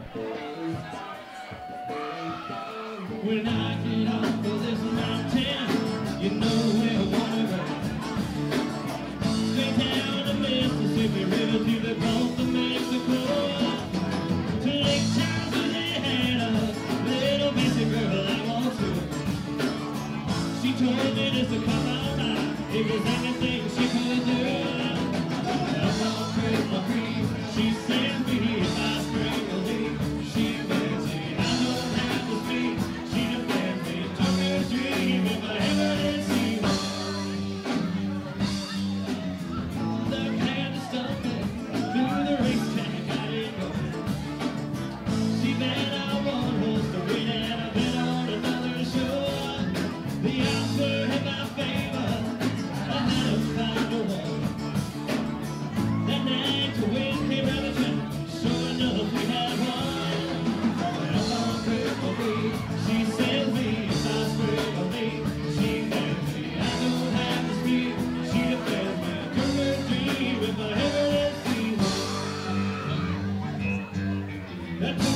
When I get off of this mountain, you know where I wanna go. Straight down the Mississippi River to the Gulf of Mexico. To Lake Charles, Louisiana, little busy girl I want to. She told me just to come on by, if there's anything she could do. Up on Crystal Creek, she sends me if I spring a leak. She begs me, I don't have to speak. She defends me, took her dream if I ever did see her. The kind of stuff that through the racetrack I didn't go. She bet I won horse to win and I bet on another show. The odds were in my favor, I had to find a one. That night to win came relevant, sure enough we had one. Up on Crystal Creek, she sends me if I spring a leak. She begs me, I don't have to speak. She defends me, took her dream if I ever did see one. That